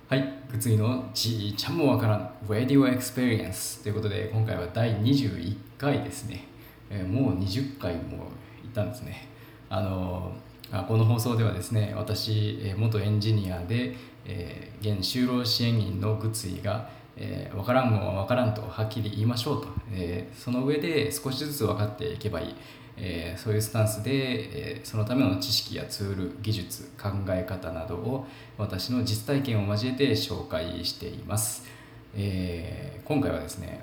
はい、ぐついのちーちゃんもわからん Radio Experience ということで今回は第21回ですね、もう20回もいったんですね。この放送ではですね、私、元エンジニアで、現就労支援員のぐついが、わからんもんはわからんとはっきり言いましょうと、その上で少しずつ分かっていけばいい、そういうスタンスで、そのための知識やツール、技術、考え方などを私の実体験を交えて紹介しています。今回はですね、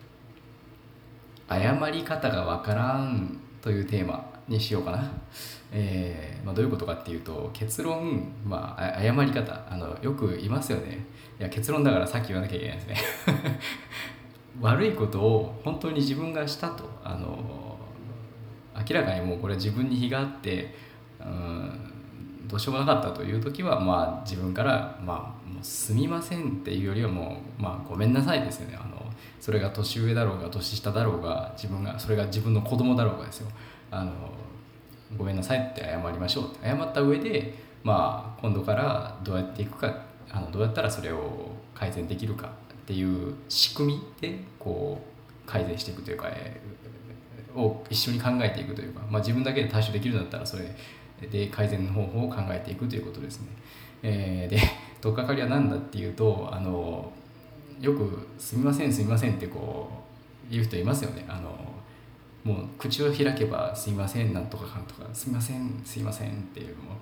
謝り方がわからんというテーマにしようかな。どういうことかっていうと、結論、謝り方、よく言いますよね。いや、結論だからさっき言わなきゃいけないですね。悪いことを本当に自分がしたと、明らかにもうこれ自分に非があって、どうしようもなかったという時は、自分から、もうすみませんっていうよりはもう、ごめんなさいですよね。それが年上だろうが年下だろうが、それが自分の子供だろうがですよ。あのごめんなさいって謝りましょうって謝った上で、今度からどうやっていくか、どうやったらそれを改善できるかっていう仕組みでこう改善していくというか、を一緒に考えていくというか、自分だけで対処できるんだったらそれで改善の方法を考えていくということですね。で取っかかりは何だっていうと、よくすみませんすみませんってこう言う人いますよね。もう口を開けばすみませんなんとかかんとかすみませんすみませんっていうのも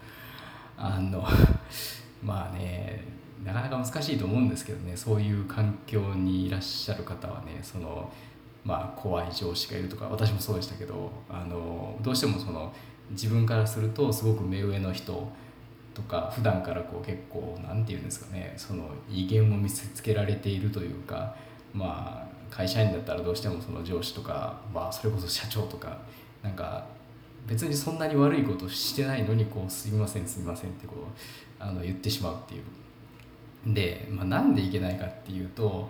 なかなか難しいと思うんですけどね。そういう環境にいらっしゃる方はね、怖い上司がいるとか、私もそうでしたけど、どうしても自分からするとすごく目上の人とか、普段からこう結構なんていうんですかね、威厳を見せつけられているというか、会社員だったらどうしてもその上司とか、それこそ社長とか、なんか別にそんなに悪いことしてないのにすみませんすみませんって言ってしまうっていう。で、なんでいけないかっていうと、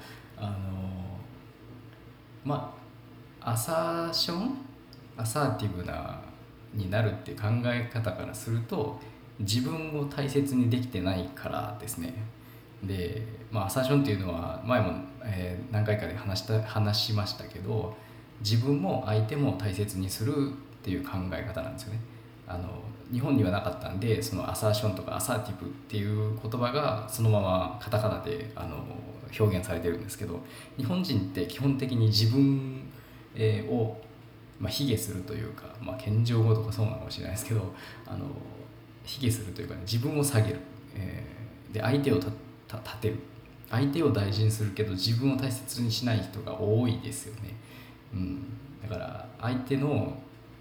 アサーションアサーティブなになるっていう考え方からすると、自分を大切にできてないからですね。で、アサーションっていうのは前も、何回かで話しましたけど、自分も相手も大切にするっていう考え方なんですよね。日本にはなかったんで、そのアサーションとかアサーティブっていう言葉がそのままカタカナで表現されてるんですけど、日本人って基本的に自分を卑下するというか、謙譲語とかそうなのかもしれないですけど、卑下するというか、自分を下げる、で相手を立てる、相手を大事にするけど自分を大切にしない人が多いですよね。だから相手の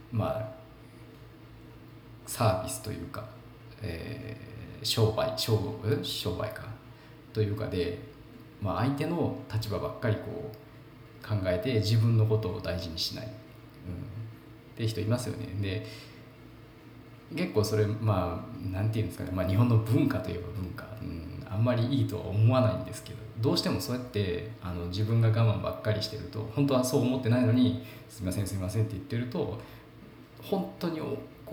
サービスというか、商売かというかで、相手の立場ばっかり考えて自分のことを大事にしない、っていう人いますよね。で結構それなんていうんですかね、日本の文化といえば文化、あんまりいいとは思わないんですけど、どうしてもそうやって自分が我慢ばっかりしてると、本当はそう思ってないのにすみませんすみませんって言ってると、本当に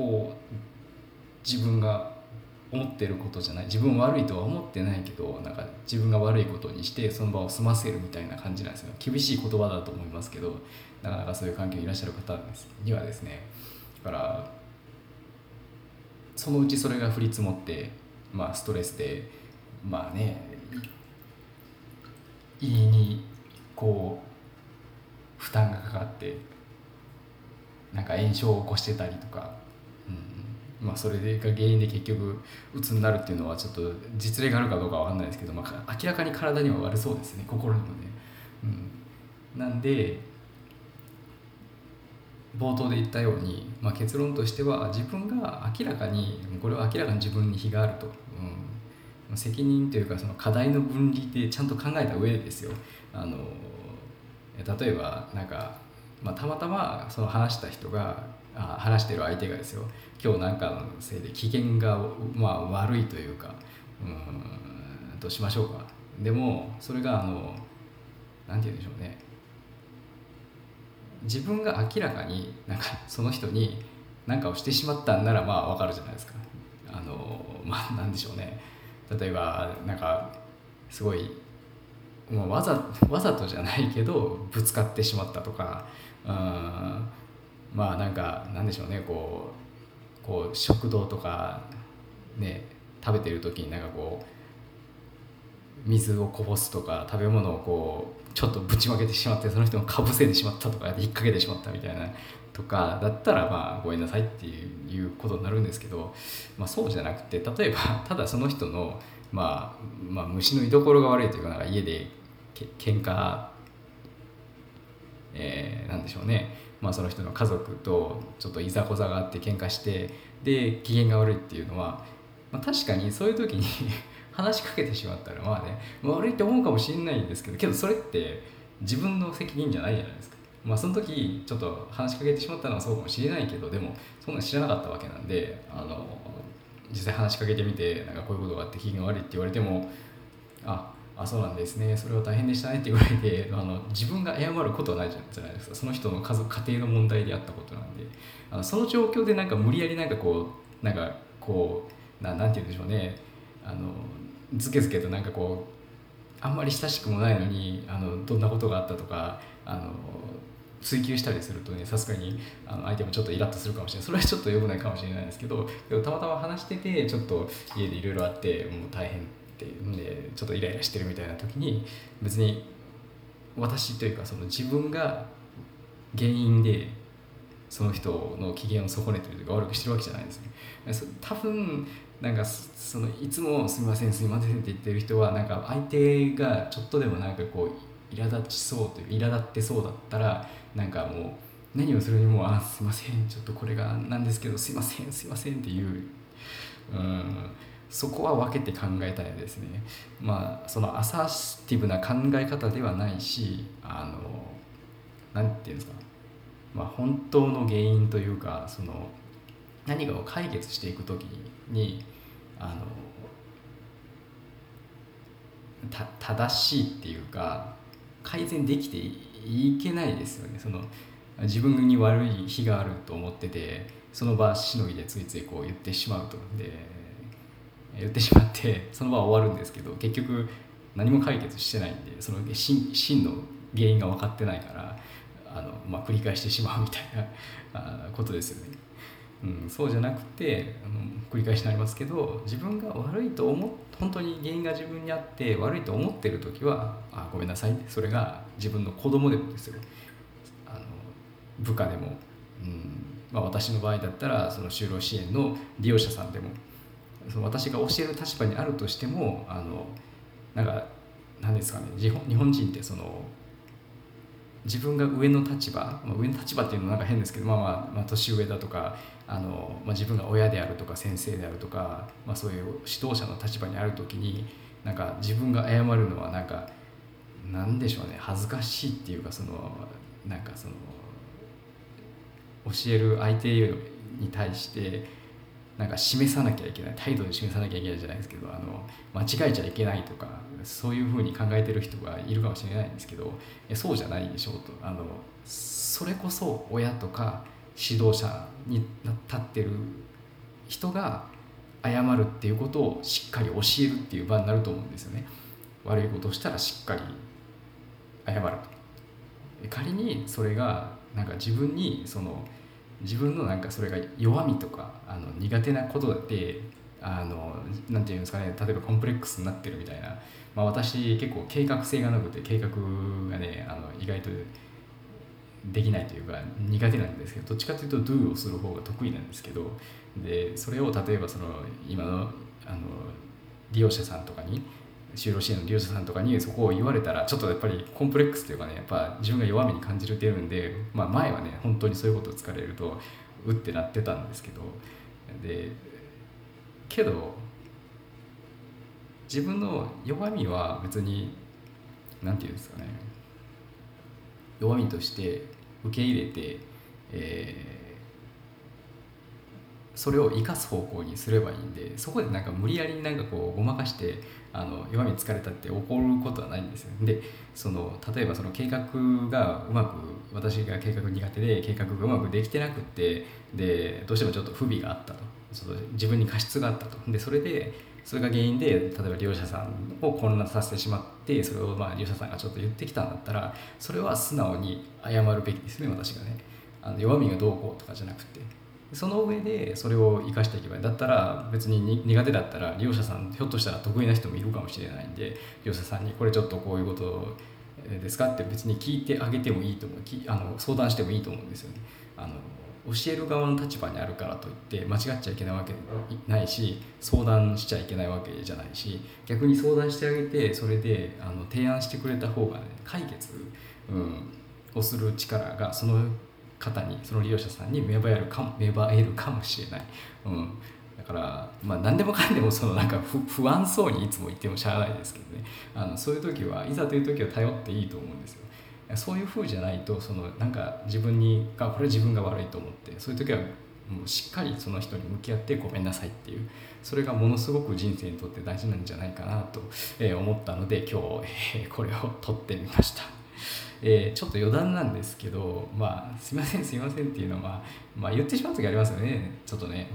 自分が思ってることじゃない、自分悪いとは思ってないけど、なんか自分が悪いことにしてその場を済ませるみたいな感じなんですよ。厳しい言葉だと思いますけど、なかなかそういう環境にいらっしゃる方にはですね、だからそのうちそれが降り積もって、ストレスで胃に負担がかかって、なんか炎症を起こしてたりとか、それが原因で結局鬱になるっていうのはちょっと実例があるかどうかは分かんないですけど、明らかに体には悪そうですね、心にもね。なんで冒頭で言ったように、結論としては自分がこれは明らかに自分に非があると、責任というかその課題の分離でちゃんと考えた上でですよ。例えばたまたまその話した人が話してる相手がですよ、今日なんかのせいで機嫌が悪いというか、どうしましょうか。でもそれがなんて言うんでしょうね、自分が明らかにその人に何かをしてしまったんなら分かるじゃないですか。なんでしょうね、例えばすごいもうわざとじゃないけどぶつかってしまったとか、まあなんかなんでしょうね、こう食堂とかね食べてる時になんかこう水をこぼすとか食べ物をこうちょっとぶちまけてしまってその人のかぶせてしまったとか引っ掛けてしまったみたいなとかだったらまあごめんなさいっていうことになるんですけど、まあ、そうじゃなくて例えばただその人のまあ虫の居所が悪いというか、なんか家で喧嘩、なんでしょうね、まあ、その人の家族とちょっといざこざがあって喧嘩してで機嫌が悪いっていうのは、まあ、確かにそういう時に話しかけてしまったらまあね悪いって思うかもしれないんですけどそれって自分の責任じゃないじゃないですか。まあその時ちょっと話しかけてしまったのはそうかもしれないけど、でもそんな知らなかったわけなんで、実際話しかけてみてなんかこういうことがあって機嫌が悪いって言われてもそうなんですね、それは大変でしたねって言われて自分が謝ることはないじゃないですか。その人の家庭の問題であったことなんで、その状況でなんか無理やりなんかなんて言うんでしょうね、ずけずけとなんかこうあんまり親しくもないのにどんなことがあったとか追求したりするとね、さすがに相手もちょっとイラッとするかもしれない。それはちょっと良くないかもしれないですけど、たまたま話しててちょっと家でいろいろあってもう大変ってでちょっとイライラしてるみたいな時に、別に私というかその自分が原因でその人の機嫌を損ねてるというか悪くしてるわけじゃないんですね。多分なんかいつもすみませんすみませんって言ってる人はなんか相手がちょっとでもなんかこう苛立ちそうという苛立ってそうだったらなんかもう何をするにもすいませんちょっとこれがなんですけどすいませんっていうそこは分けて考えたいですね。まあそのアサーティブな考え方ではないしなんていうんですか、まあ、本当の原因というかその何かを解決していくときに正しいっていうか改善できていけないですよね。自分に悪い日があると思っててその場しのぎでついついこう言ってしまうと言ってしまってその場は終わるんですけど結局何も解決してないんでその真の原因が分かってないから繰り返してしまうみたいなことですよね。そうじゃなくて繰り返しになりますけど、自分が悪いと本当に原因が自分にあって悪いと思ってる時はごめんなさい、それが自分の子供でもですよ、部下でも、私の場合だったらその就労支援の利用者さんでもその私が教える立場にあるとしてもなんか何ですかね、日本人ってその自分が上の立場、上の立場っていうのはなんか変ですけど、年上だとか自分が親であるとか先生であるとか、そういう指導者の立場にある時になんか自分が謝るのはなんでしょうね、恥ずかしいっていうか教える相手に対してなんか示さなきゃいけない態度で示さなきゃいけないじゃないですけど間違えちゃいけないとかそういうふうに考えてる人がいるかもしれないんですけど、そうじゃないでしょうと。それこそ親とか指導者に立ってる人が謝るっていうことをしっかり教えるっていう場になると思うんですよね。悪いことをしたらしっかり謝ると。仮にそれがなんか自分のなんかそれが弱みとか苦手なことでなんていうんですかね、例えばコンプレックスになってるみたいな、私結構計画性がなくて計画がね意外とできないというか苦手なんですけど、どっちかというと Do をする方が得意なんですけど、でそれを例えば今の利用者さんとかに就労支援の利用者さんとかにそこを言われたらちょっとやっぱりコンプレックスというかね、やっぱ自分が弱みに感じるっていうんで、前はね本当にそういうことを突かれるとうってなってたんですけど、けど自分の弱みは別になんていうんですかね、弱みとして受け入れて、それを生かす方向にすればいいんで、そこでなんか無理やりなんかこうごまかして弱み疲れたって怒ることはないんですよ。で例えばその計画がうまく私が計画苦手で計画がうまくできてなくってでどうしてもちょっと不備があったと、自分に過失があったと。でそれでそれが原因で例えば利用者さんを混乱させてしまって、それを利用者さんがちょっと言ってきたんだったら、それは素直に謝るべきですね。私がね、弱みがどうこうとかじゃなくて、その上でそれを生かしていけばいい。だったら別に苦手だったら利用者さんひょっとしたら得意な人もいるかもしれないんで、利用者さんにこれちょっとこういうことですかって別に聞いてあげてもいいと思う。相談してもいいと思うんですよね。教える側の立場にあるからといって間違っちゃいけないわけないし、相談しちゃいけないわけじゃないし、逆に相談してあげて、それで提案してくれた方がね、解決、をする力がその方に、その利用者さんに芽生えるかもしれない。だから、何でもかんでもなんか不安そうにいつも言ってもしゃあないですけどね、そういう時はいざという時は頼っていいと思うんですよ。そういう風じゃないと、なんか自分これ自分が悪いと思って、そういう時はもうしっかりその人に向き合ってごめんなさいっていう、それがものすごく人生にとって大事なんじゃないかなと思ったので、今日これを撮ってみました。ちょっと余談なんですけど、すいませんっていうのは、言ってしまう時ありますよね。ちょっとね、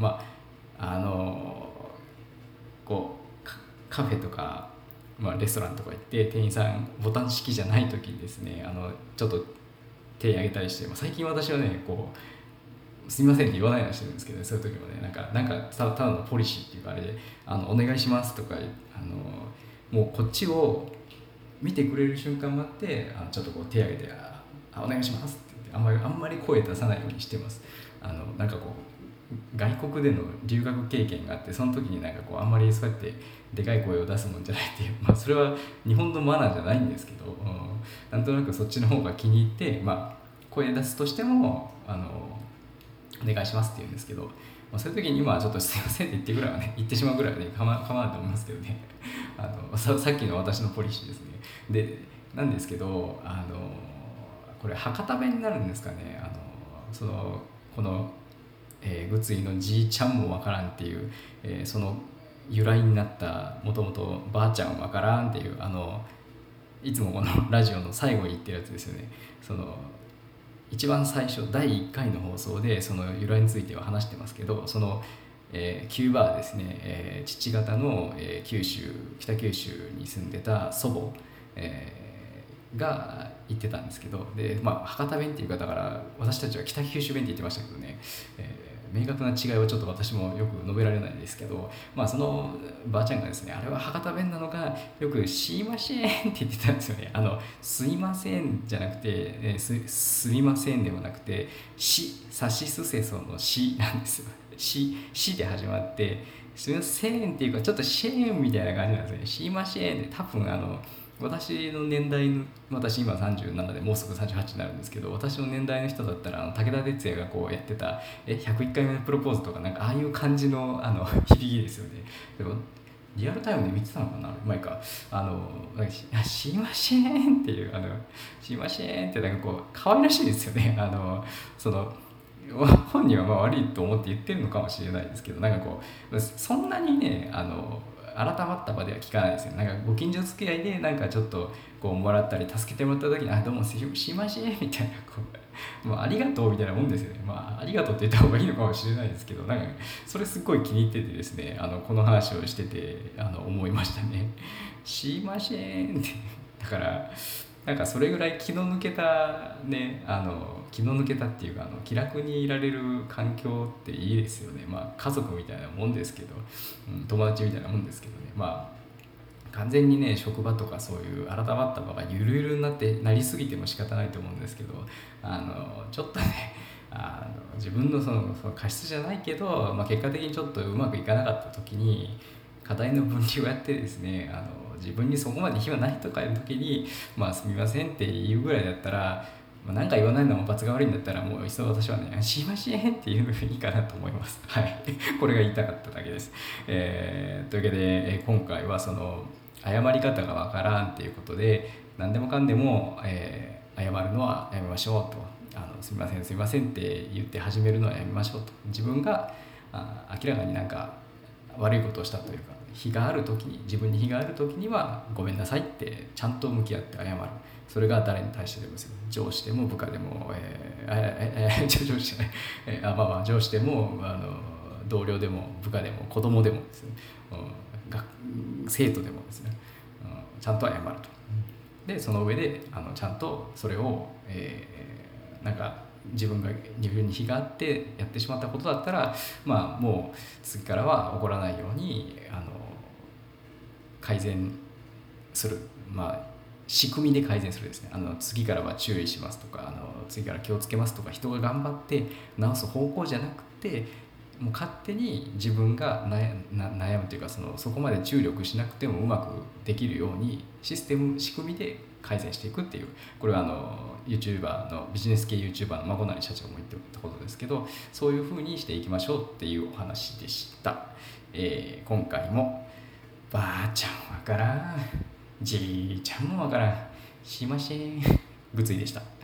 カフェとか、レストランとか行って店員さんボタン式じゃない時にですね、ちょっと手挙げたりして、最近私はねすみませんって言わないようにしてるんですけど、そういう時もね、なんかただのポリシーっていうかあれでお願いしますとかもうこっちを見てくれる瞬間もあって、ちょっと手挙げてお願いしますって言って、あんまり声出さないようにしてます。なんか外国での留学経験があって、その時にあんまりそうやってでかい声を出すもんじゃないっていう、それは日本のマナーじゃないんですけど、なんとなくそっちの方が気に入って、声出すとしてもお願いしますって言うんですけど、そういう時にちょっとすいませんって言ってぐらいはね、言ってしまうぐらいはね、構わないと思いますけどね。さっきの私のポリシーですね。でなんですけど、これ博多弁になるんですかね。このグツイのじいちゃんもわからんっていう、その由来になった、もともとばあちゃんわからんっていう、いつもこのラジオの最後に言ってるやつですよね。一番最初第1回の放送でその由来については話してますけど、キューバーですね、父方の、北九州に住んでた祖母、が言ってたんですけど、で博多弁っていう方から私たちは北九州弁って言ってましたけどね、明確な違いはちょっと私もよく述べられないんですけど、そのばあちゃんがですね、あれは博多弁なのかよくしませんって言ってたんですよね。すいませんじゃなくて、すみませんではなくて、さしすせそのしなんですよ。しで始まって、すみませんっていうかちょっとシェーンみたいな感じなんですよね。しませんで、多分私の年代の、私今37でもうすぐ38になるんですけど、私の年代の人だったら武田鉄矢がやってた101回目のプロポーズとか、ああいう感じの響きですよね。でもリアルタイムで見てたのかな、前かしませんっていうしませんって可愛らしいですよね。本人は悪いと思って言ってるのかもしれないですけど、そんなにね改まった場では聞かないですよ。ご近所付き合いでちょっともらったり助けてもらった時にどうもしましみたいなありがとうみたいなもんですよね。ありがとうって言った方がいいのかもしれないですけど、それすっごい気に入っててですね、この話をしてて思いましたね。しませんってだからそれぐらい気の抜けたね、気の抜けたっていうか気楽にいられる環境っていいですよね。家族みたいなもんですけど、友達みたいなもんですけどね。完全にね職場とかそういう改まった場がゆるゆるになりすぎても仕方ないと思うんですけど、ちょっとね自分のその過失じゃないけど、結果的にちょっとうまくいかなかった時に課題の分離をやってですね、自分にそこまで非はないとかいう時にすみませんっていうぐらいだったら、何か言わないのも罰が悪いんだったら、もういっそ私はねしませんっていうのがいいかなと思います。はい、これが言いたかっただけです。というわけで、今回は謝り方がわからんっていうことで、何でもかんでも、謝るのはやめましょうと、すみませんって言って始めるのはやめましょうと。自分が明らかに悪いことをしたというか、自分に非がある時にはごめんなさいってちゃんと向き合って謝る。それが誰に対してでもですよ。上司でも部下でも、上司じゃない上司でも同僚でも部下でも子供でもですね、 生徒でもですね、ちゃんと謝ると。でその上でちゃんとそれを、なんか自分に非があってやってしまったことだったら、もう次からは起こらないように改善する、仕組みで改善するですね。次からは注意しますとか、次から気をつけますとか、人が頑張って直す方向じゃなくて、もう勝手に自分が悩むというか、そこまで注力しなくてもうまくできるように仕組みで改善していくっていう、これはYouTuber のビジネス系 YouTuber の孫成社長も言ってたことですけど、そういう風にしていきましょうっていうお話でした。今回もばあちゃんわからん、じいちゃんもわからん、しません、ぐついでした。